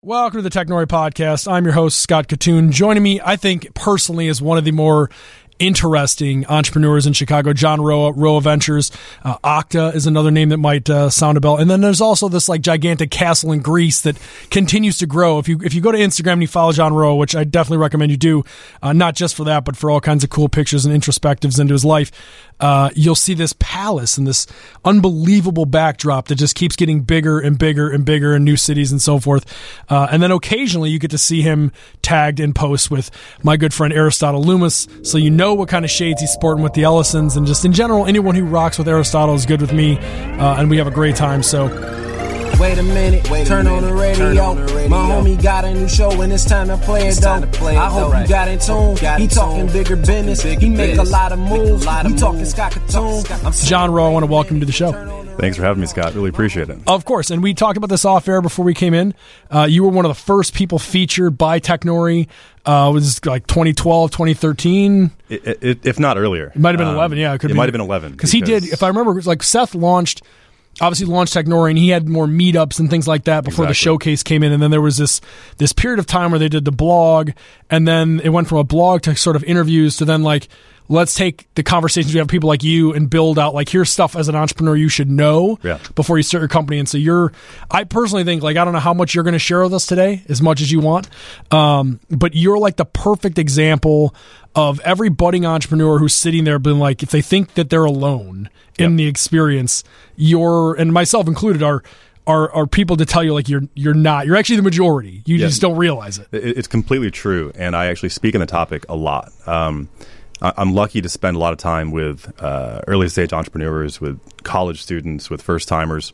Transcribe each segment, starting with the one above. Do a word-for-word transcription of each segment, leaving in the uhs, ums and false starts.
Welcome to the Technori Podcast. I'm your host, Scott Katoon. Joining me, I think, personally, is one of the more interesting entrepreneurs in Chicago, John Roa, Roa Ventures. Uh, Okta is another name that might uh, sound a bell. And then there's also this like gigantic castle in Greece that continues to grow. If you if you go to Instagram and you follow John Roa, which I definitely recommend you do, uh, not just for that, but for all kinds of cool pictures and introspectives into his life, uh, you'll see this palace and this unbelievable backdrop that just keeps getting bigger and bigger and bigger in new cities and so forth. Uh, and then occasionally you get to see him tagged in posts with my good friend Aristotle Loomis, so you know what kind of shades he's sporting with the Ellisons, and just in general, anyone who rocks with Aristotle is good with me, uh, and we have a great time. So, wait a minute, wait a turn, minute. On the radio. On the radio. My homie got a new show, and it's time to play it though. Play it I hope right. you got in tune. Got he in talking tune. Bigger business. Bigger he make business. a lot of moves. Lot of he talking Scott Katoon. John Roa, I want to welcome you to the show. Thanks for having me, Scott. Really appreciate it. Of course, and we talked about this off air before we came in. Uh, you were one of the first people featured by Technori. Uh, it was like twenty twelve, twenty thirteen. It, it, if not earlier. It might have been um, eleven, yeah. It, could it be. might have been eleven. Because he did, if I remember, it was like Seth launched, obviously launched Technori, and he had more meetups and things like that before exactly. the showcase came in. And then there was this this period of time where they did the blog, and then it went from a blog to sort of interviews to then like, let's take the conversations we have with people like you and build out, like, here's stuff as an entrepreneur you should know yeah. before you start your company. And so you're, I personally think, like, I don't know how much you're going to share with us today, as much as you want, um, but you're like the perfect example of every budding entrepreneur who's sitting there being like, if they think that they're alone in yep. the experience, you're, and myself included, are Are, are people to tell you like you're you're not. You're actually the majority. You yeah. just don't realize it. It's completely true, and I actually speak on the topic a lot. Um, I'm lucky to spend a lot of time with uh, early stage entrepreneurs, with college students, with first timers,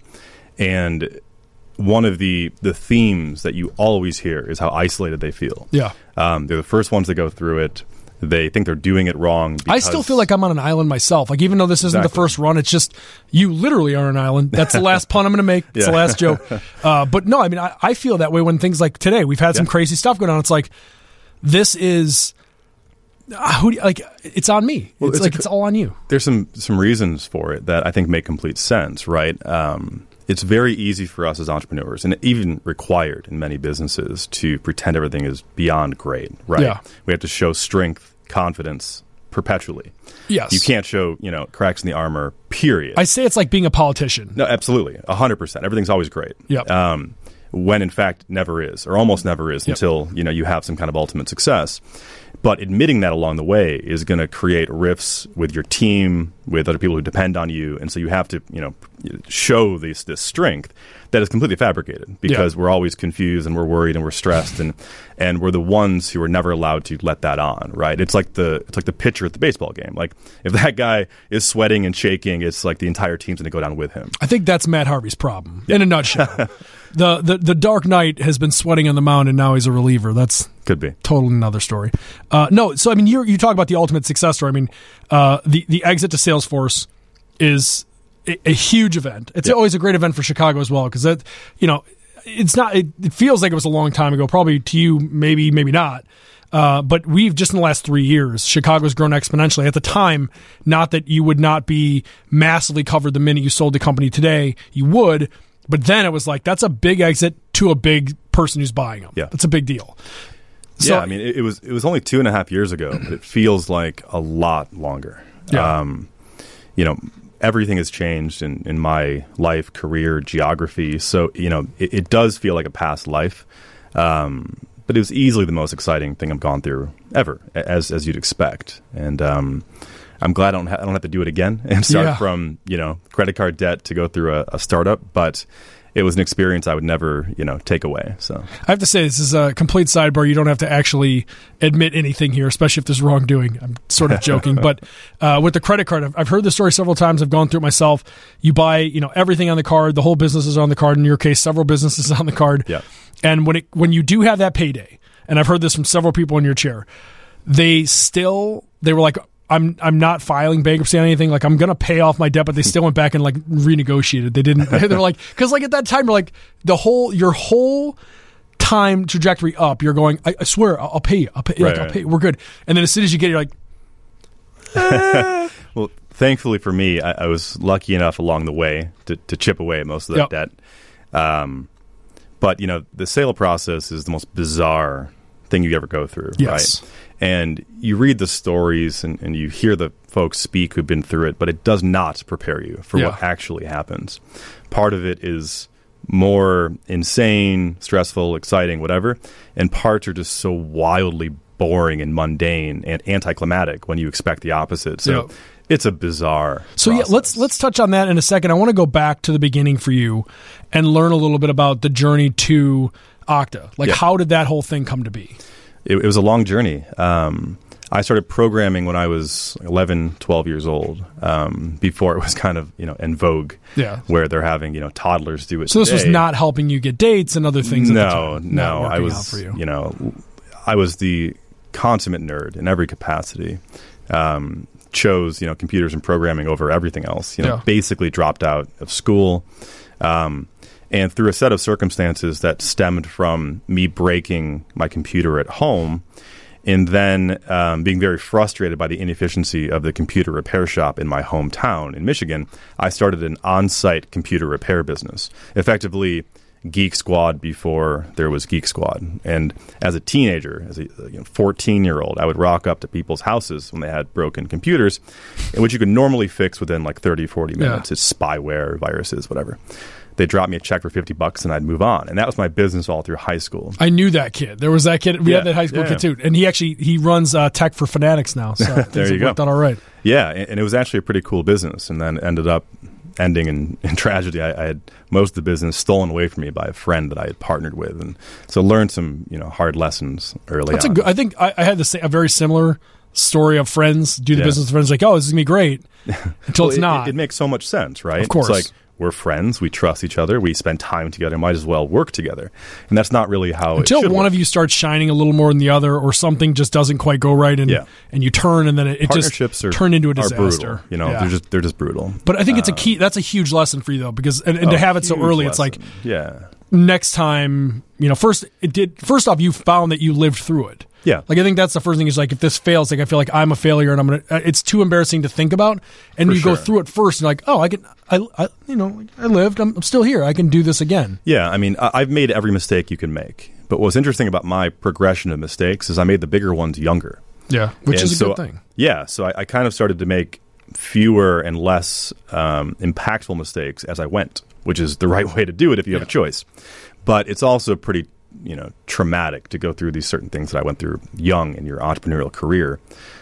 and one of the the themes that you always hear is how isolated they feel. Yeah, um, they're the first ones to go through it. They think they're doing it wrong. I still feel like I'm on an island myself. Like, even though this isn't exactly. the first run, it's just, you literally are on an island. That's the last pun I'm going to make. It's yeah. the last joke. Uh, but no, I mean, I, I feel that way when things like today, we've had some yeah. crazy stuff going on. It's like, this is, uh, who do you, like, it's on me. Well, it's, it's like, a, it's all on you. There's some, some reasons for it that I think make complete sense, right? Um, it's very easy for us as entrepreneurs, and even required in many businesses, to pretend everything is beyond great, right? Yeah. We have to show strength, confidence perpetually. Yes. You can't show, you know, cracks in the armor, period. I say it's like being a politician. No, absolutely. one hundred percent. Everything's always great. Yep. Um, when, in fact, never is, or almost never is, yep. until, you know, you have some kind of ultimate success. But admitting that along the way is going to create rifts with your team, with other people who depend on you. And so you have to, you know, show this this strength that is completely fabricated, because yeah. we're always confused and we're worried and we're stressed, and and we're the ones who are never allowed to let that on, right? It's like the it's like the pitcher at the baseball game. Like, if that guy is sweating and shaking, it's like the entire team's going to go down with him. I think that's Matt Harvey's problem, yeah. in a nutshell. the, the the Dark Knight has been sweating on the mound, and now he's a reliever. That's could be totally another story. Uh, no, so I mean, you you talk about the ultimate success story. I mean, uh, the the exit to Salesforce is a, a huge event. It's yep. always a great event for Chicago as well, because that, you know, it's not. It, it feels like it was a long time ago. Probably to you, maybe maybe not. Uh, but we've just in the last three years, Chicago's grown exponentially. At the time, not that you would not be massively covered the minute you sold the company today, you would. But then it was like, that's a big exit to a big person who's buying them. Yeah. That's a big deal. So, yeah, I mean, it, it was it was only two and a half years ago, but it feels like a lot longer. Yeah. Um, you know, everything has changed in, in my life, career, geography. So, you know, it, it does feel like a past life. Um, but it was easily the most exciting thing I've gone through ever, as as you'd expect. And um, I'm glad I don't, ha- I don't have to do it again and start yeah. from, you know, credit card debt to go through a, a startup. But it was an experience I would never, you know, take away. So I have to say, this is a complete sidebar. You don't have to actually admit anything here, especially if there's wrongdoing. I'm sort of joking, but uh, with the credit card, I've, I've heard this story several times. I've gone through it myself. You buy, you know, everything on the card. The whole business is on the card. In your case, several businesses on the card. Yeah. And when it when you do have that payday, and I've heard this from several people in your chair, they still they were like, I'm I'm not filing bankruptcy on anything. Like, I'm gonna pay off my debt, but they still went back and like renegotiated. They didn't. They're like, because like at that time, you're like the whole your whole time trajectory up. You're going. I, I swear, I'll, I'll pay you. I'll pay. Right, like, I'll right. pay. We're good. And then as soon as you get it, you're like, eh. Well, thankfully for me, I, I was lucky enough along the way to, to chip away at most of that Yep. debt. Um, But, you know, the sale process is the most bizarre thing you ever go through, yes. right? And you read the stories and, and you hear the folks speak who've been through it, but it does not prepare you for yeah. what actually happens. Part of it is more insane, stressful, exciting, whatever, and parts are just so wildly boring and mundane and anticlimactic when you expect the opposite. So yeah. it's a bizarre So process. yeah, let's let's touch on that in a second. I want to go back to the beginning for you and learn a little bit about the journey to Okta. Like, yeah. how did that whole thing come to be? It, it was a long journey. Um, I started programming when I was eleven, twelve years old, um, before it was kind of, you know, in vogue, yeah. where they're having, you know, toddlers do it So this today. was not helping you get dates and other things No, at the time? no. Not I working was, out for you. you know, I was the consummate nerd in every capacity. Um, chose, you know, computers and programming over everything else. You know, Yeah. basically dropped out of school. Um, and through a set of circumstances that stemmed from me breaking my computer at home and then um, being very frustrated by the inefficiency of the computer repair shop in my hometown in Michigan, I started an on-site computer repair business. Effectively, Geek Squad before there was Geek Squad. And as a teenager, as a you know, fourteen-year-old, I would rock up to people's houses when they had broken computers, which you could normally fix within like thirty, forty minutes. Yeah. It's spyware, viruses, whatever. They'd drop me a check for fifty bucks and I'd move on. And that was my business all through high school. I knew that kid. There was that kid. We Yeah, had that high school yeah, kid yeah. too. And he actually, he runs uh, tech for Fanatics now. So There things you have go. worked out all right. Yeah, and, and it was actually a pretty cool business, and then ended up ending in, in tragedy. I, I had most of the business stolen away from me by a friend that I had partnered with, and so learned some you know hard lessons early That's on. a good, I think I, I had the sa- a very similar story of friends do the Yeah. business with friends like, oh, this is gonna be great until Well, it's it, not. It, it makes so much sense, right? Of course. It's like we're friends, we trust each other, we spend time together, might as well work together, and that's not really how Until it should one work. of you starts shining a little more than the other, or something just doesn't quite go right, and Yeah. and you turn, and then it, it just Partnerships are, turned into a are disaster. brutal. You know, Yeah. they're just they're just brutal. But I think it's a key. That's a huge lesson for you though, because and, and to Oh, have it so huge early, it's like lesson. yeah. next time, you know, first it did. First off, you found that you lived through it. Yeah. Like I think that's the first thing is like if this fails, like I feel like I'm a failure and I'm gonna. uh, It's too embarrassing to think about, and For you go sure. through it first, and like, oh, I can, I, I you know, I lived. I'm, I'm still here. I can do this again. Yeah, I mean, I- I've made every mistake you can make. But what's interesting about my progression of mistakes is I made the bigger ones younger. Yeah, which And is a so- good thing. Yeah, so I, I kind of started to make fewer and less um, impactful mistakes as I went, which is the right way to do it if you have a choice. But it's also pretty, you know, traumatic to go through these certain things that I went through young in your entrepreneurial career,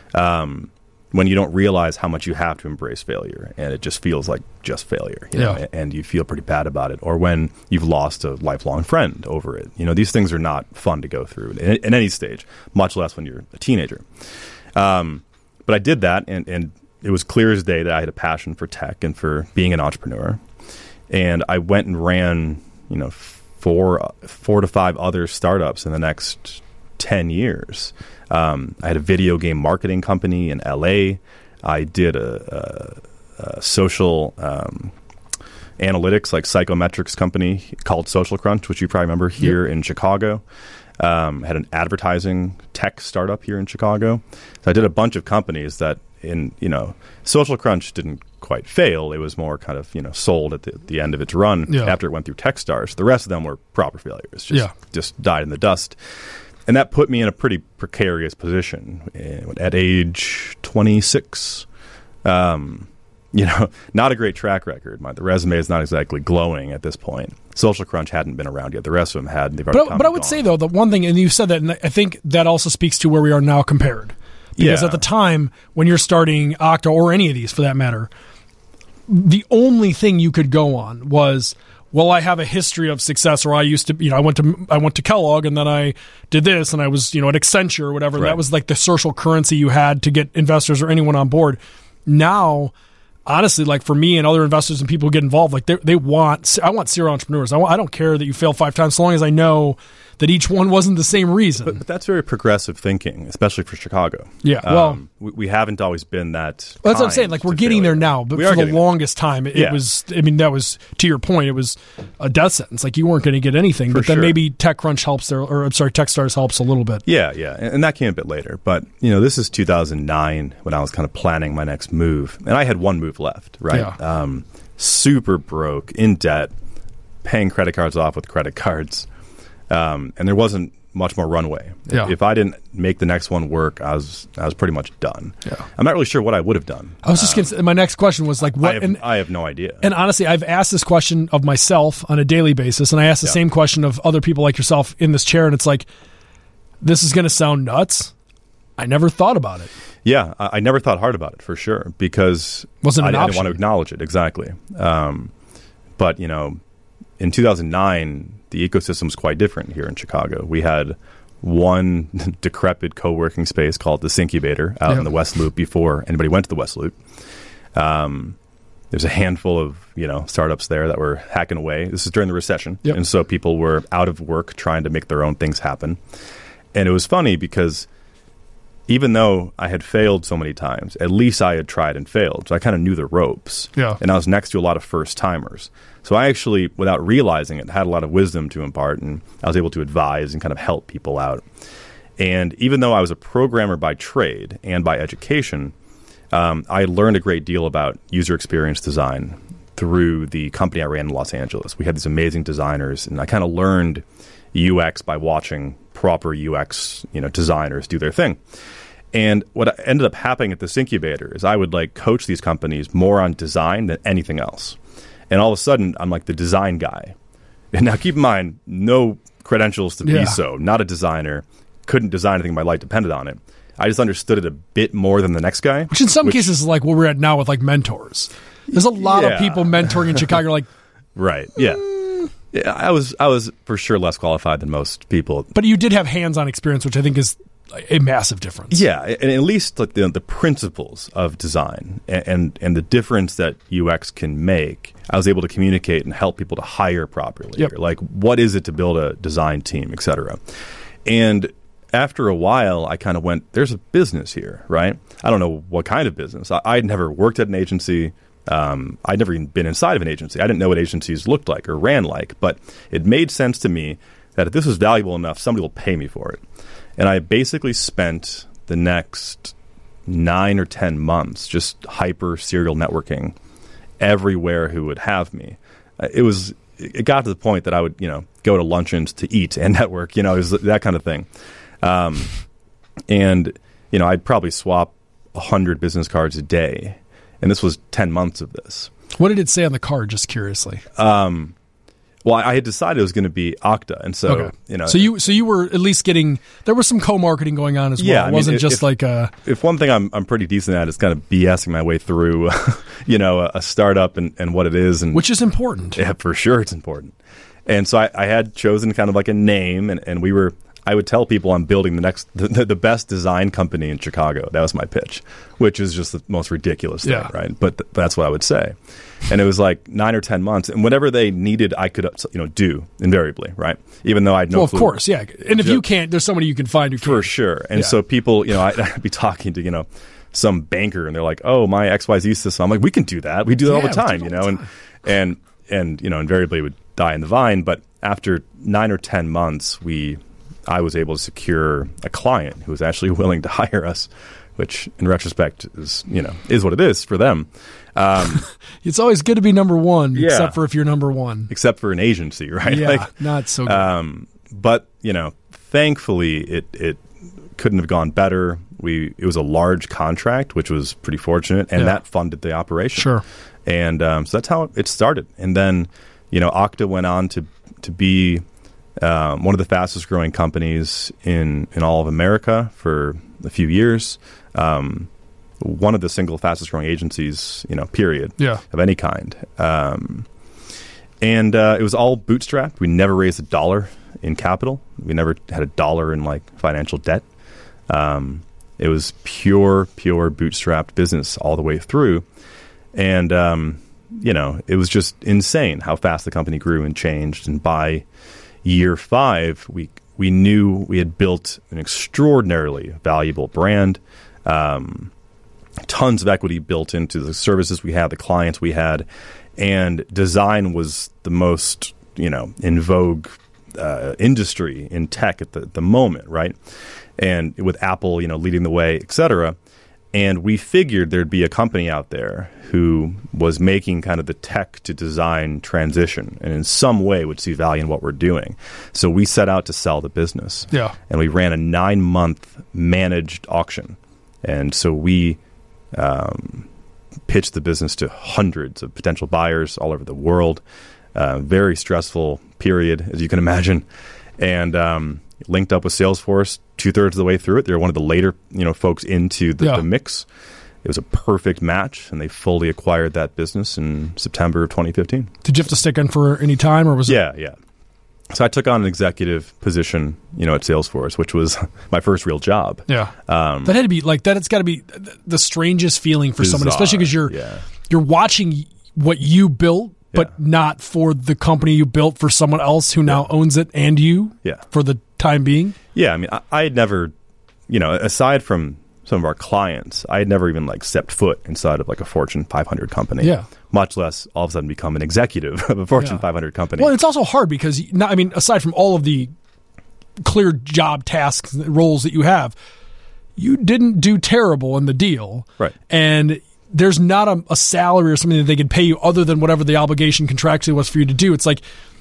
um, when you don't realize how much you have to embrace failure, and it just feels like just failure, you know, Yeah. and you feel pretty bad about it. Or when you've lost a lifelong friend over it. You know, these things are not fun to go through in, in any stage, much less when you're a teenager. Um, but I did that, and, and it was clear as day that I had a passion for tech and for being an entrepreneur. And I went and ran, you know, four, four to five other startups in the next ten years. Um, I had a video game marketing company in L A. I did a, a, a social um, analytics, like psychometrics company called Social Crunch, which you probably remember here in Chicago. Um, had an advertising tech startup here in Chicago. So I did a bunch of companies that, in you know, Social Crunch didn't quite fail. It was more kind of you know sold at the, the end of its run Yeah. after it went through Techstars. The rest of them were proper failures. Just, Yeah. just died in the dust. And that put me in a pretty precarious position uh, at age twenty-six. Um, you know, not a great track record. My, the resume is not exactly glowing at this point. Social Crunch hadn't been around yet. The rest of them had. And they've already But come but I and would gone. say though the one thing, and you said that, and I think that also speaks to where we are now compared. Because Yeah. at the time when you're starting Okta or any of these for that matter, the only thing you could go on was, well, I have a history of success, or I used to, you know, I went to I went to Kellogg and then I did this, and I was, you know, at Accenture or whatever. Right. That was like the social currency you had to get investors or anyone on board. Now, honestly, like for me and other investors and people who get involved, like they they want, I want serial entrepreneurs. I want, I don't care that you fail five times, so long as I know that each one wasn't the same reason. But, but that's very progressive thinking, especially for Chicago. Yeah, well- um, we, we haven't always been that. Well, that's what I'm kind saying. Like we're to getting there failure. now, but We for are the getting there. longest time, it, it Yeah. was. I mean, that was to your point. It was a death sentence. Like you weren't going to get anything. For but then sure. maybe TechCrunch helps there, or I'm sorry, TechStars helps a little bit. Yeah, yeah, and, and that came a bit later. But you know, this is two thousand nine when I was kind of planning my next move, and I had one move left. Right, Yeah. um, super broke, in debt, paying credit cards off with credit cards. um, and there wasn't much more runway. Yeah. If I didn't make the next one work, I was I was pretty much done. Yeah. I'm not really sure what I would have done. I was just um, gonna, my next question was like, what? I have, and, I have no idea. And honestly, I've asked this question of myself on a daily basis, and I ask the yeah. same question of other people like yourself in this chair, and it's like, this is going to sound nuts. I never thought about it. Yeah, I, I never thought hard about it for sure because Wasn't an I, I option. didn't want to acknowledge it exactly. Um, but you know, in two thousand nine, the ecosystem was quite different here in Chicago. We had one decrepit co-working space called the Syncubator out yep. in the West Loop before anybody went to the West Loop. Um, there's a handful of you know startups there that were hacking away. This is during the recession, yep. and so people were out of work trying to make their own things happen. And it was funny because even though I had failed so many times, at least I had tried and failed. So I kind of knew the ropes. Yeah. And I was next to a lot of first-timers. So I actually, without realizing it, had a lot of wisdom to impart, and I was able to advise and kind of help people out. And even though I was a programmer by trade and by education, um, I learned a great deal about user experience design through the company I ran in Los Angeles. We had these amazing designers, and I kind of learned U X by watching proper U X, you know, designers do their thing. And what ended up happening at this incubator is I would like coach these companies more on design than anything else. And all of a sudden, I'm like the design guy. And now keep in mind, no credentials to yeah. be so, not a designer, couldn't design anything, my life depended on it. I just understood it a bit more than the next guy. Which in some which, cases is like what we're at now with like mentors. There's a lot yeah. of people mentoring in Chicago like, right, yeah. Yeah, I was I was for sure less qualified than most people. But you did have hands-on experience, which I think is a massive difference. Yeah, and at least like the, the principles of design and, and and the difference that U X can make, I was able to communicate and help people to hire properly. Yep. Like, what is it to build a design team, et cetera. And after a while, I kind of went, there's a business here, right? I don't know what kind of business. I, I'd never worked at an agency. Um, I'd never even been inside of an agency. I didn't know what agencies looked like or ran like, but it made sense to me that if this was valuable enough, somebody will pay me for it. And I basically spent the next nine or ten months just hyper serial networking everywhere who would have me. Uh, it was, it got to the point that I would, you know, go to luncheons to eat and network, you know, it was that kind of thing. Um, and, you know, I'd probably swap a hundred business cards a day. And this was ten months of this. What did it say on the card, just curiously? Um, well, I had decided it was going to be Okta. And so, okay. you know. So you so you were at least getting, there was some co-marketing going on as well. Yeah, I it mean, wasn't if, just if, like a... If one thing I'm I'm pretty decent at is kind of BSing my way through, you know, a, a startup and, and what it is. And which is important. Yeah, for sure it's important. And so I, I had chosen kind of like a name, and, and we were... I would tell people I'm building the next, the, the best design company in Chicago. That was my pitch, which is just the most ridiculous thing, yeah. right? But th- that's what I would say. And it was like nine or ten months, and whatever they needed, I could, you know, do invariably, right? Even though I had no well, of clue. course, yeah. And if you can't, there's somebody you can find who can. For sure. And yeah. so people, you know, I'd, I'd be talking to, you know, some banker, and they're like, "Oh, my X Y Z system." I'm like, "We can do that. We do that yeah, all the time," all you know, the and and and you know, invariably it would die in the vine. But after nine or ten months, we. I was able to secure a client who was actually willing to hire us, which in retrospect is, you know, is what it is for them. Um, it's always good to be number one, yeah. except for if you're number one. Except for an agency, right? Yeah, like, not so good. Um, but, you know, thankfully it, it couldn't have gone better. We It was a large contract, which was pretty fortunate, and yeah. that funded the operation. Sure. And um, so that's how it started. And then, you know, Okta went on to to be... Um, one of the fastest growing companies in, in all of America for a few years. Um, one of the single fastest growing agencies, you know, period, yeah. of any kind. Um, and uh, it was all bootstrapped. We never raised a dollar in capital. We never had a dollar in like financial debt. Um, it was pure, pure bootstrapped business all the way through. And, um, you know, it was just insane how fast the company grew and changed. And by year five, we we knew we had built an extraordinarily valuable brand, um, tons of equity built into the services we had, the clients we had, and design was the most, you know, in vogue uh, industry in tech at the, the moment, right? And with Apple, you know, leading the way, et cetera. And we figured there'd be a company out there who was making kind of the tech to design transition and in some way would see value in what we're doing. So we set out to sell the business. Yeah. And we ran a nine-month managed auction. And so we um, pitched the business to hundreds of potential buyers all over the world. Uh, very stressful period, as you can imagine. And um, linked up with Salesforce two-thirds of the way through it. They were one of the later, you know, folks into the, yeah. the mix. It was a perfect match, and they fully acquired that business in September of twenty fifteen. Did you have to stick in for any time, or was it? Yeah, yeah. So I took on an executive position, you know, at Salesforce, which was my first real job. Yeah, um, that had to be like that. It's got to be the strangest feeling for bizarre, someone, especially because you're yeah. you're watching what you built, but yeah. not for the company you built, for someone else who now yeah. owns it and you. Yeah. For the time being. Yeah, I mean, I, I had never, you know, aside from some of our clients, I had never even like stepped foot inside of like a Fortune five hundred company. Yeah. Much less all of a sudden become an executive of a Fortune yeah. five hundred company. Well, it's also hard because, not, I mean, aside from all of the clear job tasks, roles that you have, you didn't do terrible in the deal. Right. And there's not a, a salary or something that they can pay you other than whatever the obligation contractually was for you to do. It's like,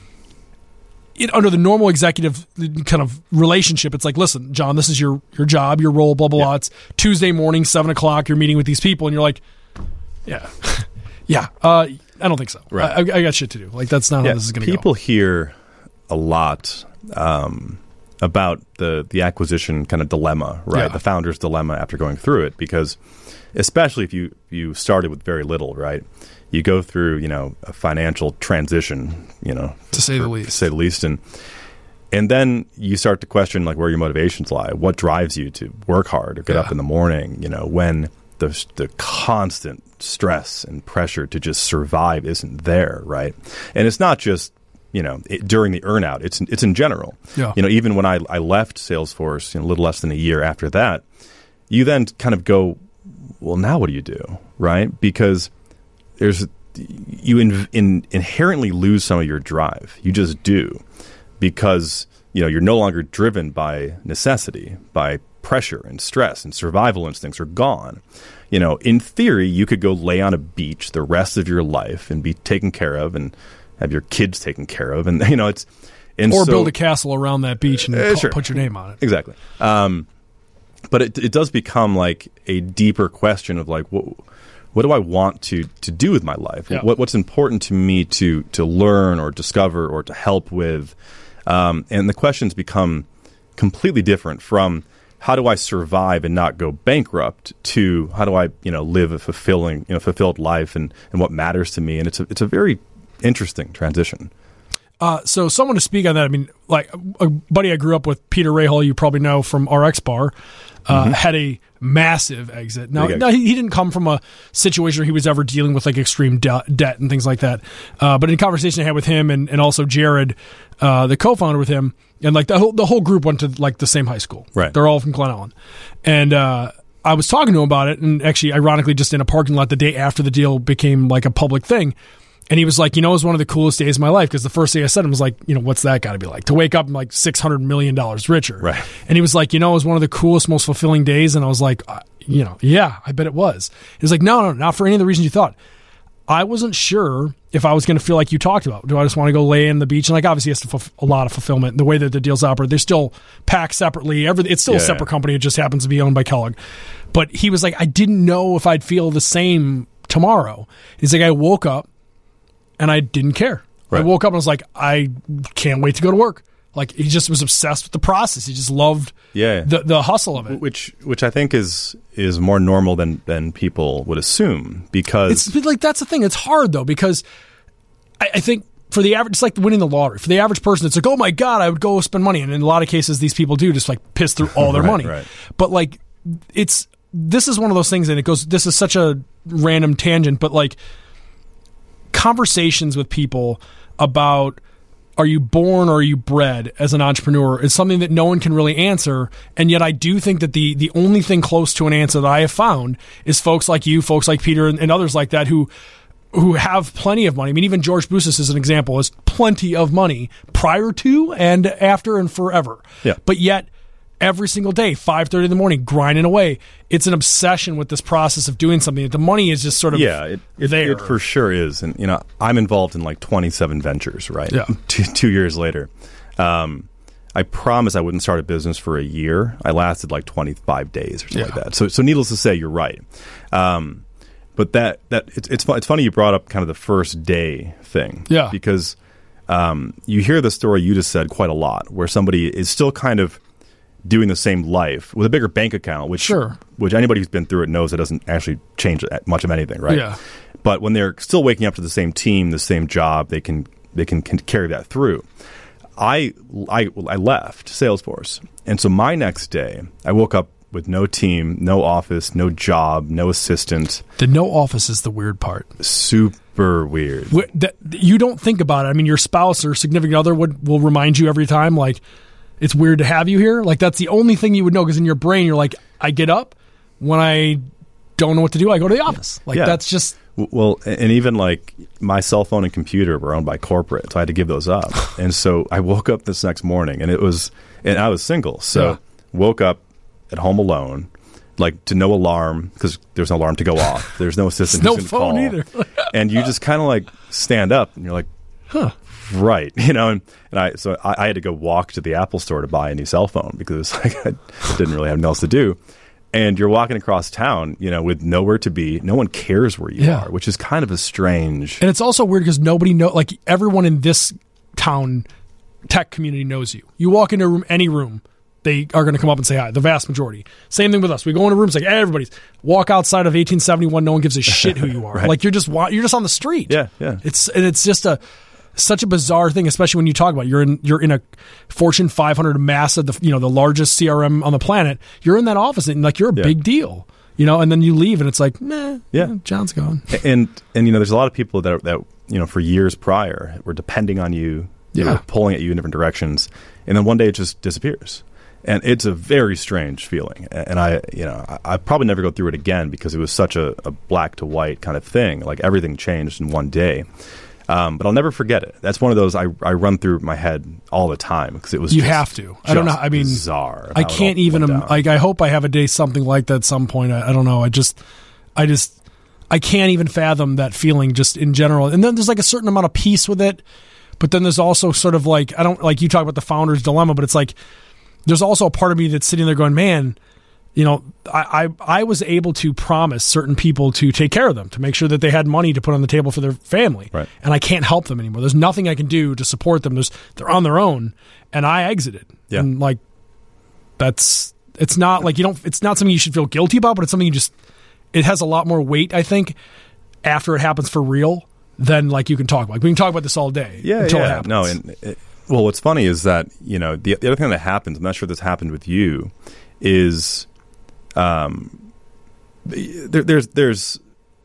it, under the normal executive kind of relationship, it's like, listen, John, this is your, your job, your role, blah, blah, yeah. blah. It's Tuesday morning, seven o'clock, you're meeting with these people, and you're like, yeah, yeah, uh, I don't think so. Right. I, I got shit to do. Like, that's not yeah, how this is going to go. People hear a lot um, about the, the acquisition kind of dilemma, right? Yeah. The founder's dilemma after going through it, because especially if you, you started with very little, right? You go through, you know, a financial transition, you know, to say for, the least, to say the least, and and then you start to question like where your motivations lie. What drives you to work hard or get yeah. up in the morning? You know, when the the constant stress and pressure to just survive isn't there, right? And it's not just, you know, it, during the earnout. It's it's in general. Yeah. You know, even when I I left Salesforce, you know, a little less than a year after that, you then kind of go, well, now what do you do, right? Because there's you in, in, inherently lose some of your drive. You just do, because you know you're no longer driven by necessity, by pressure and stress, and survival instincts are gone. You know, in theory, you could go lay on a beach the rest of your life and be taken care of, and have your kids taken care of, and you know it's and or so, build a castle around that beach and uh, call, sure. put your name on it. Exactly. Um, but it it does become like a deeper question of like what. What do I want to, to do with my life? Yeah. What, what's important to me to to learn or discover or to help with? Um, and the questions become completely different from how do I survive and not go bankrupt to how do I you know live a fulfilling you know fulfilled life and, and what matters to me. And it's a, it's a very interesting transition. Uh, so someone to speak on that, I mean, like a buddy I grew up with, Peter Rahal, you probably know from R X Bar, uh, mm-hmm. had a massive exit. Now, now he, he didn't come from a situation where he was ever dealing with like extreme de- debt and things like that. Uh, but in conversation I had with him and, and also Jared, uh, the co-founder with him, and like the whole, the whole group went to like the same high school. Right. They're all from Glen Ellen. And, uh, I was talking to him about it, and actually, ironically, just in a parking lot the day after the deal became like a public thing. And he was like, you know, it was one of the coolest days of my life, because the first thing I said to him was like, you know, what's that got to be like? To wake up and like six hundred million dollars richer. Right. And he was like, you know, it was one of the coolest, most fulfilling days. And I was like, uh, you know, yeah, I bet it was. He was like, no, no, not for any of the reasons you thought. I wasn't sure if I was going to feel like you talked about. Do I just want to go lay in the beach? And like, obviously, it's a lot of fulfillment. The way that the deals operate, they're still packed separately. Every, it's still yeah, a separate yeah. company. It just happens to be owned by Kellogg. But he was like, I didn't know if I'd feel the same tomorrow. He's like, I woke up and I didn't care. Right. I woke up and I was like, I can't wait to go to work. Like, he just was obsessed with the process. He just loved yeah. the the hustle of it. Which which I think is is more normal than, than people would assume, because it's like, that's the thing. It's hard though, because I, I think for the average, it's like winning the lottery. For the average person, it's like, oh my God, I would go spend money. And in a lot of cases, these people do just like piss through all their right, money. Right. But like, it's this is one of those things, and it goes, this is such a random tangent, but like conversations with people about, are you born or are you bred as an entrepreneur, is something that no one can really answer. And yet I do think that the the only thing close to an answer that I have found is folks like you, folks like Peter, and, and others like that who who have plenty of money. I mean, even George Boussis is an example, has plenty of money prior to and after and forever. Yeah. But yet every single day, five thirty in the morning, grinding away. It's an obsession with this process of doing something. The money is just sort of yeah, it, it, there. It for sure is. And, you know, I'm involved in like twenty-seven ventures, right? Yeah. Two, two years later. Um, I promised I wouldn't start a business for a year. I lasted like twenty-five days or something Yeah. like that. So, so needless to say, you're right. Um, but that, that it's, it's, it's funny you brought up kind of the first day thing. Yeah. Because um, you hear the story you just said quite a lot, where somebody is still kind of doing the same life with a bigger bank account, which Sure. which anybody who's been through it knows it doesn't actually change much of anything, right? Yeah. But when they're still waking up to the same team, the same job, they can they can, can carry that through. I, I I left Salesforce, and so my next day, I woke up with no team, no office, no job, no assistant. The no office is the weird part. Super weird. Wh- that- You don't think about it. I mean, your spouse or significant other would will remind you every time, like, it's weird to have you here. Like, that's the only thing you would know, because in your brain, you're like, I get up. When I don't know what to do, I go to the office. Like, Yeah. that's just... Well, and even like my cell phone and computer were owned by corporate, so I had to give those up. And so I woke up this next morning, and it was, and I was single, so Yeah. woke up at home alone, like to no alarm, because there's no alarm to go off. There's no assistant. No who's phone call. either. And you just kind of like stand up, and you're like, Huh. right, you know. And, and I so I, I had to go walk to the Apple store to buy a new cell phone because like I didn't really have anything else to do. And you're walking across town, you know, with nowhere to be. No one cares where you Yeah. are, which is kind of a strange. And it's also weird because nobody know, like, everyone in this town tech community knows you. You walk into a room, any room, they are going to come up and say hi. The vast majority. Same thing with us. We go into rooms like, hey, everybody's walk outside of eighteen seventy-one. No one gives a shit who you are. Right. Like, you're just wa- you're just on the street. Yeah, yeah. It's and it's just a such a bizarre thing, especially when you talk about it. you're in you're in a Fortune five hundred massive, the you know the largest C R M on the planet. You're in that office and like you're a Yeah. big deal, you know. And then you leave and it's like, meh, Yeah. John's gone. and and you know, there's a lot of people that that you know for years prior were depending on you, you Yeah. know, pulling at you in different directions, and then one day it just disappears. And it's a very strange feeling. And I, you know, I, I probably never go through it again because it was such a, a black to white kind of thing. Like everything changed in one day. Um, but I'll never forget it. That's one of those I, I run through my head all the time because it was You just, have to. I don't know. just I mean, bizarre. I how it can't all even. went im- down. Like, I hope I have a day something like that at some point. I, I don't know. I just, I just, I can't even fathom that feeling just in general. And then there's like a certain amount of peace with it, but then there's also sort of like, I don't like you talk about the founder's dilemma, but it's like there's also a part of me that's sitting there going, man, you know, I, I I was able to promise certain people to take care of them, to make sure that they had money to put on the table for their family. Right. And I can't help them anymore. There's nothing I can do to support them. There's they're on their own, and I exited. Yeah. And like that's it's not like you don't it's not something you should feel guilty about, but it's something you just it has a lot more weight, I think, after it happens for real than like you can talk about. Like, we can talk about this all day Yeah, until yeah. it happens. No, and it, well, what's funny is that you know the the other thing that happens. I'm not sure this happened with you. Is um, there, there's there's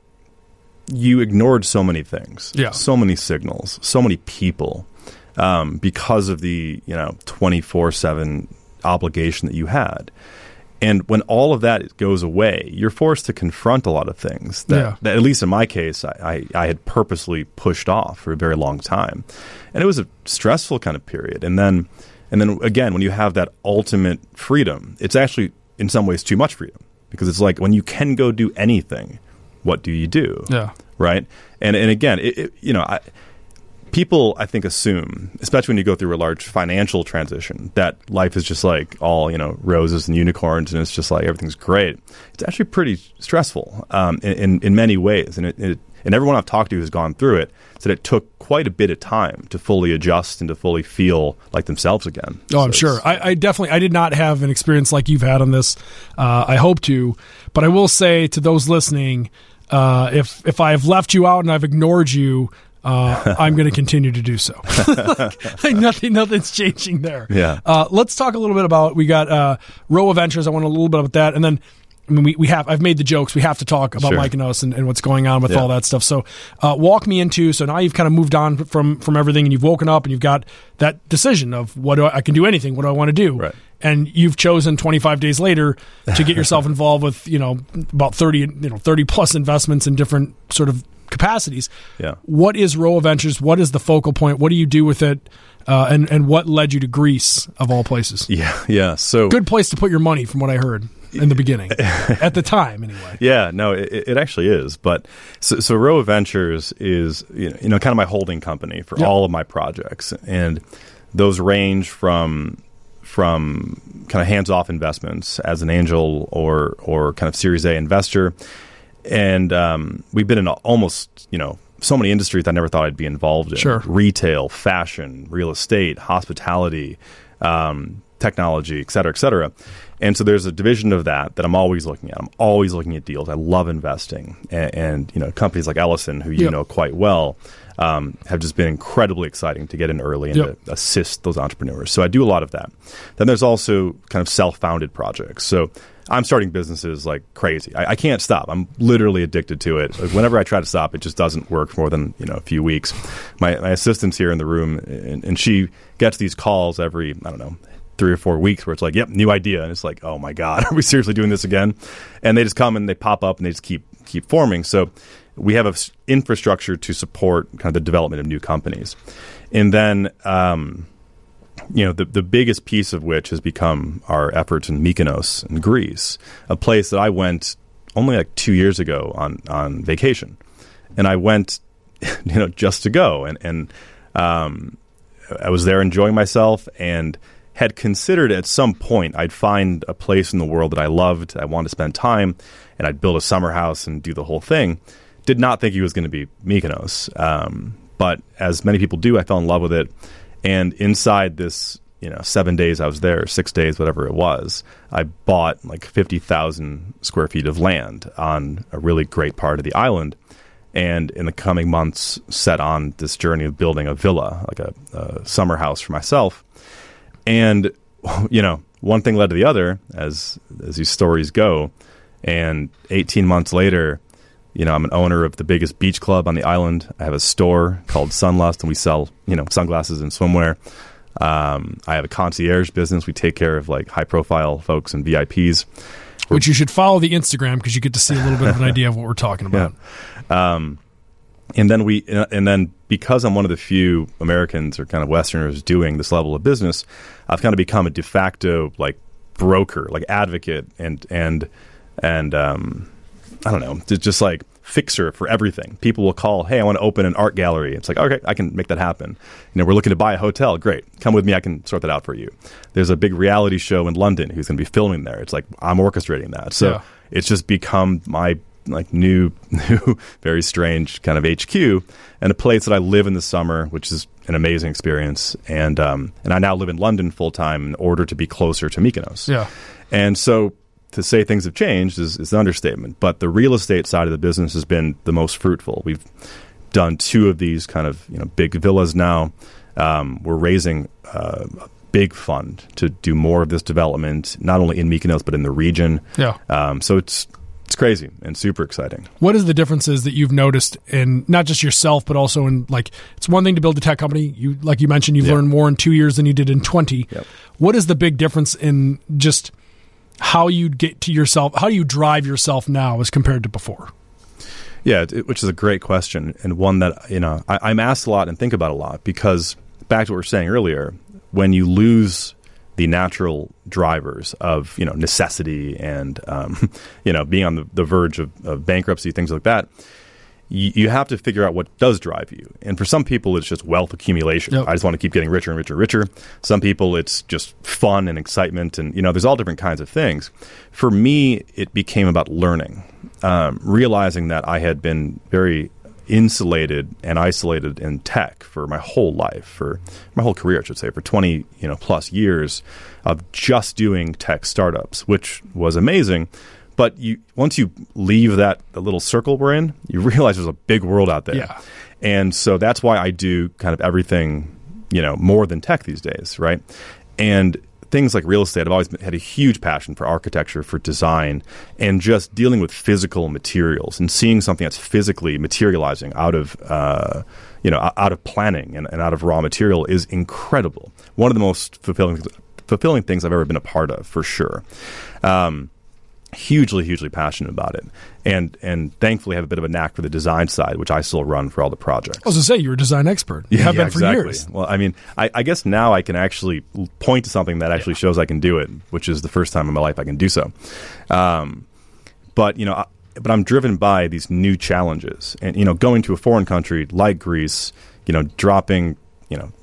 you ignored so many things, Yeah. so many signals, so many people, um, because of the you know twenty-four seven obligation that you had. And when all of that goes away, you're forced to confront a lot of things that, Yeah. that at least in my case, I, I, I had purposely pushed off for a very long time. And it was a stressful kind of period. And then, and then again, when you have that ultimate freedom, it's actually in some ways too much freedom, because it's like when you can go do anything, what do you do? Yeah. Right. And, and again, it, it, you know, I, people, I think, assume, especially when you go through a large financial transition, that life is just like all, you know, roses and unicorns, and it's just like everything's great. It's actually pretty stressful um, in, in, in many ways. And, it, it, and everyone I've talked to who's gone through it said it took quite a bit of time to fully adjust and to fully feel like themselves again. Oh, I'm So sure. it's- I, I definitely, I did not have an experience like you've had on this. Uh, I hope to, but I will say to those listening, uh, if if I have left you out and I've ignored you, uh, I'm going to continue to do so. like nothing, nothing's changing there. Yeah. Uh, let's talk a little bit about. We got uh, Roa Ventures. I want a little bit about that, and then. I mean, we, we have. I've made the jokes. We have to talk about Sure. Mykonos and, and what's going on with Yeah. all that stuff. So, uh, walk me into. So now you've kind of moved on from from everything, and you've woken up, and you've got that decision of what do I, I can do anything. What do I want to do? Right. And you've chosen twenty-five days later to get yourself involved with you know about thirty you know thirty plus investments in different sort of capacities. Yeah. What is Roa Ventures? What is the focal point? What do you do with it? uh, and and what led you to Greece of all places. Yeah, yeah. So good place to put your money, from what I heard in the beginning, at the time, anyway. Yeah, no, it, it actually is. But so, so Roa Ventures is you know, you know kind of my holding company for yep. all of my projects, and those range from from kind of hands-off investments as an angel or or kind of Series A investor. And um, we've been in almost, you know, so many industries I never thought I'd be involved in. Sure. Retail, fashion, real estate, hospitality, um, technology, et cetera, et cetera. And so there's a division of that that I'm always looking at. I'm always looking at deals. I love investing. And, and you know, companies like Ellison, who you yep. know quite well, um, have just been incredibly exciting to get in early and yep. to assist those entrepreneurs. So I do a lot of that. Then there's also kind of self-founded projects. So I'm starting businesses like crazy. I, I can't stop. I'm literally addicted to it. Like whenever I try to stop, it just doesn't work for more than you know a few weeks. My, my assistant's here in the room, and, and she gets these calls every, I don't know, three or four weeks where it's like, yep, new idea. And it's like, oh my God, are we seriously doing this again? And they just come and they pop up and they just keep keep forming. So we have an f- infrastructure to support kind of the development of new companies. And then... Um, You know, the, the biggest piece of which has become our efforts in Mykonos in Greece, a place that I went only like two years ago on, on vacation. And I went, you know, just to go. And, and um, I was there enjoying myself and had considered at some point I'd find a place in the world that I loved, I wanted to spend time, and I'd build a summer house and do the whole thing. Did not think it was going to be Mykonos. Um, but as many people do, I fell in love with it. And inside this, you know, seven days I was there, six days, whatever it was, I bought like fifty thousand square feet of land on a really great part of the island. And in the coming months, set on this journey of building a villa, like a, a summer house for myself. And, you know, one thing led to the other, as as these stories go. And eighteen months later, you know, I'm an owner of the biggest beach club on the island. I have a store called Sunlust, and we sell, you know, sunglasses and swimwear. Um, I have a concierge business. We take care of like high-profile folks and V I Ps. We're, Which you should follow the Instagram because you get to see a little bit of an idea of what we're talking about. Yeah. Um, and then we, and then because I'm one of the few Americans or kind of Westerners doing this level of business, I've kind of become a de facto like broker, like advocate, and and and. Um, I don't know, just like fixer for everything. People will call, hey, I want to open an art gallery. It's like, okay, I can make that happen. You know, we're looking to buy a hotel. Great. Come with me. I can sort that out for you. There's a big reality show in London who's going to be filming there. It's like, I'm orchestrating that. So yeah. It's just become my like new, new, very strange kind of H Q and a place that I live in the summer, which is an amazing experience. And, um, and I now live in London full time in order to be closer to Mykonos. Yeah. And so, to say things have changed is, is an understatement, but the real estate side of the business has been the most fruitful. We've done two of these kind of you know big villas now. Um, we're raising uh, a big fund to do more of this development, not only in Mykonos but in the region. Yeah. Um, so it's it's crazy and super exciting. What is the differences that you've noticed in not just yourself but also in like it's one thing to build a tech company. You like you mentioned, you've yeah. learned more in two years than you did in twenty. Yep. What is the big difference in just how you get to yourself, how do you drive yourself now as compared to before? Yeah, it, which is a great question and one that, you know, I, I'm asked a lot and think about a lot because back to what we were saying earlier, when you lose the natural drivers of, you know, necessity and, um, you know, being on the, the verge of, of bankruptcy, things like that, you, you have to figure out what does drive you. And for some people, it's just wealth accumulation. Yep. I just want to keep getting richer and richer and richer. Some people, it's just fun and excitement. And, you know, there's all different kinds of things. For me, it became about learning, um, realizing that I had been very insulated and isolated in tech for my whole life, for my whole career, I should say, for twenty you know plus years of just doing tech startups, which was amazing. But you once you leave that the little circle we're in, you realize there's a big world out there. Yeah. And so that's why I do kind of everything, you know, more than tech these days, right? And things like real estate, I've always been, had a huge passion for architecture, for design, and just dealing with physical materials and seeing something that's physically materializing out of, uh, you know, out of planning and, and out of raw material is incredible. One of the most fulfilling fulfilling things I've ever been a part of, for sure. Um, hugely, hugely passionate about it, and and thankfully have a bit of a knack for the design side, which I still run for all the projects. I was going to say, you're a design expert. You yeah, have yeah, been for exactly. years. Well, I mean, I, I guess now I can actually point to something that actually yeah. shows I can do it, which is the first time in my life I can do so. Um, but, you know, I, but I'm driven by these new challenges. And, you know, going to a foreign country like Greece, you know, dropping, you know,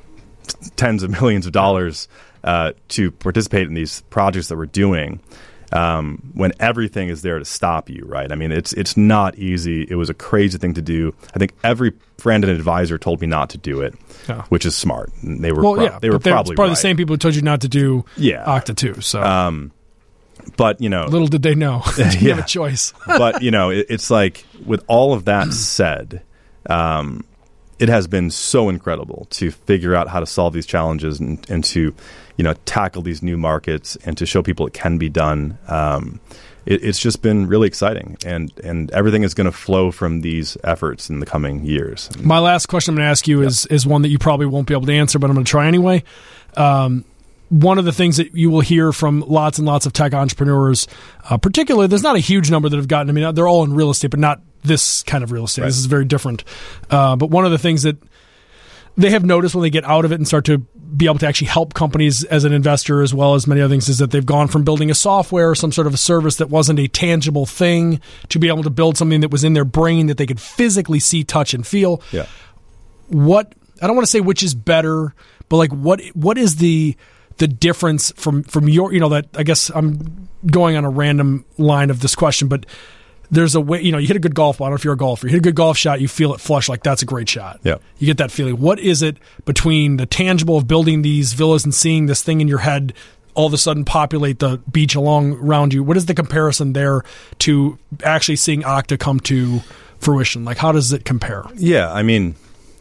t- tens of millions of dollars uh, to participate in these projects that we're doing, Um, when everything is there to stop you, right? I mean, it's it's not easy. It was a crazy thing to do. I think every friend and advisor told me not to do it, yeah. which is smart. And they were well, pro- yeah, they were but probably probably right. the same people who told you not to do yeah. Okta too. So, um, but you know, little did they know you yeah. have a choice. But you know, it, it's like with all of that said, um, it has been so incredible to figure out how to solve these challenges and, and to, you know, tackle these new markets and to show people it can be done. Um, it, it's just been really exciting, and and everything is going to flow from these efforts in the coming years. My last question I'm going to ask you yep. is is one that you probably won't be able to answer, but I'm going to try anyway. Um, one of the things that you will hear from lots and lots of tech entrepreneurs, uh, particularly, there's not a huge number that have gotten, I mean, they're all in real estate, but not this kind of real estate. Right. This is very different. Uh, but one of the things that they have noticed when they get out of it and start to be able to actually help companies as an investor, as well as many other things, is that they've gone from building a software or some sort of a service that wasn't a tangible thing to be able to build something that was in their brain that they could physically see, touch, and feel. Yeah. What, I don't want to say which is better, but like what what is the the difference from, from your, you know, that I guess I'm going on a random line of this question, but there's a way, you know, you hit a good golf ball. I don't know if you're a golfer. You hit a good golf shot, you feel it flush, like that's a great shot. Yeah. You get that feeling. What is it between the tangible of building these villas and seeing this thing in your head all of a sudden populate the beach along around you? What is the comparison there to actually seeing Okta come to fruition? Like, how does it compare? Yeah, I mean,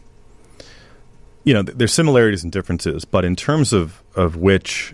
you know, there's similarities and differences, but in terms of, of which,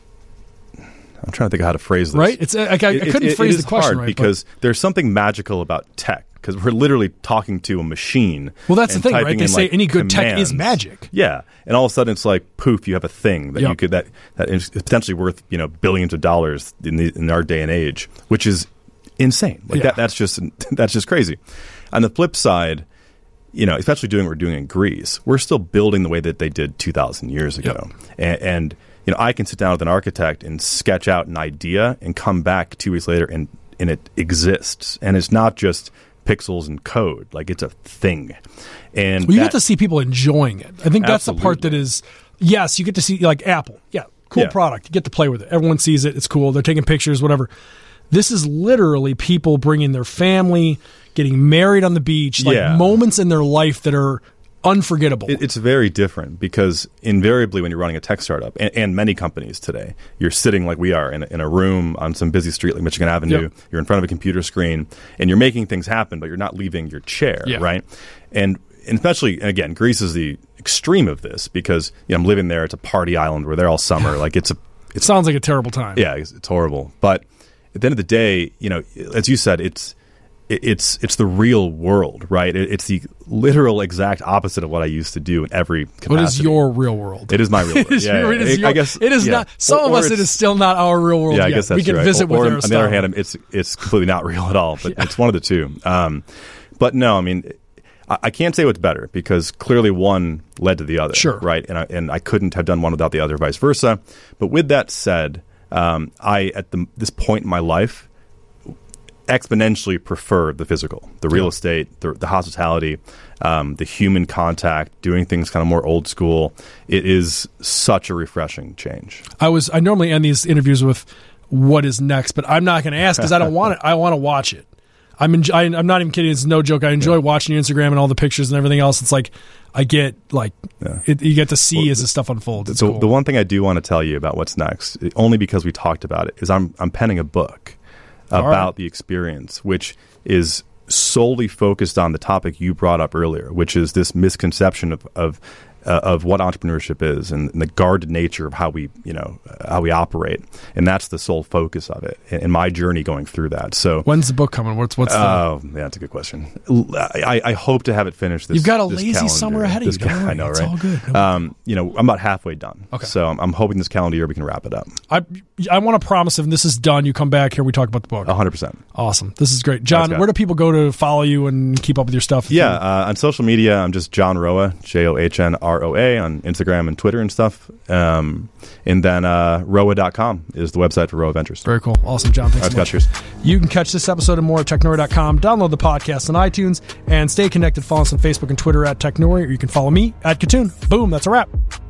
I'm trying to think of how to phrase this. Right? It's I, I, I couldn't it, it, phrase it the question hard right. Because but. there's something magical about tech, because we're literally talking to a machine. Well, that's the thing, right? They in, say like, any good commands. tech is magic. Yeah. And all of a sudden it's like, poof, you have a thing that yep. you could that, that is potentially worth, you know, billions of dollars in, the, in our day and age, which is insane. Like yeah. that that's just that's just crazy. On the flip side, you know, especially doing what we're doing in Greece, we're still building the way that they did two thousand years ago. Yep. And, and, you know, I can sit down with an architect and sketch out an idea and come back two weeks later and, and it exists. And it's not just pixels and code. Like, it's a thing. And well, you that, get to see people enjoying it. I think that's absolutely. the part that is, yes, you get to see, like Apple. Yeah, cool yeah. product. You get to play with it. Everyone sees it. It's cool. They're taking pictures, whatever. This is literally people bringing their family, getting married on the beach, like yeah. moments in their life that are unforgettable. It, it's very different because invariably when you're running a tech startup, and, and many companies today, you're sitting like we are in a, in a room on some busy street like Michigan Avenue. Yep. You're in front of a computer screen, and you're making things happen, but you're not leaving your chair, yeah. right? And, and especially, again, Greece is the extreme of this because you know, I'm living there. It's a party island. We're there all summer. Like it's a. It sounds like a terrible time. Yeah, it's, it's horrible. But at the end of the day, you know, as you said, it's. It's it's the real world, right? It's the literal exact opposite of what I used to do in every capacity. What is your real world? It is my real world. Yeah, your, yeah. It is your, I guess it is yeah. not. Some or, of or us, it is still not our real world. Yeah, I yet. guess that's we can right. visit or, with or Aristotle. on the other hand, it's it's completely not real at all. But yeah. it's one of the two. Um, but no, I mean, I, I can't say what's better because clearly one led to the other. Sure, right? And I, and I couldn't have done one without the other, vice versa. But with that said, um, I at the, this point in my life. Exponentially prefer the physical, the real yeah. estate, the, the hospitality, um, the human contact, doing things kind of more old school. It is such a refreshing change. I was I normally end these interviews with what is next, but I'm not going to ask because I don't want it. I want to watch it. I'm enjoy, I, I'm not even kidding. It's no joke. I enjoy yeah. watching your Instagram and all the pictures and everything else. It's like I get like yeah. it, you get to see well, as this stuff unfolds. It's the, cool. the one thing I do want to tell you about what's next, only because we talked about it, is I'm I'm penning a book. About right. the experience, which is solely focused on the topic you brought up earlier, which is this misconception of, of uh, of what entrepreneurship is and, and the guarded nature of how we, you know, uh, how we operate, and that's the sole focus of it. And, and my journey going through that. So, when's the book coming? What's what's? Oh, the... yeah, that's a good question. I, I hope to have it finished. This, You've got a this lazy calendar. summer ahead of this you. Don't ca- worry. I know, it's right? all good. Um, you know, I'm about halfway done. Okay. So I'm, I'm hoping this calendar year we can wrap it up. I I want to promise if this is done, you come back here, we talk about the book. one hundred percent. Awesome. This is great. John, Thanks, where do people go to follow you and keep up with your stuff? Yeah, uh, on social media, I'm just John Roa, J O H N R O A, on Instagram and Twitter and stuff. Um, and then uh, roa dot com is the website for Roa Ventures. Very cool. Awesome, John. Thanks All right, so much. Scott, cheers. You can catch this episode and more at technori dot com. Download the podcast on iTunes and stay connected. Follow us on Facebook and Twitter at Technori, or you can follow me at Katoon. Boom, that's a wrap.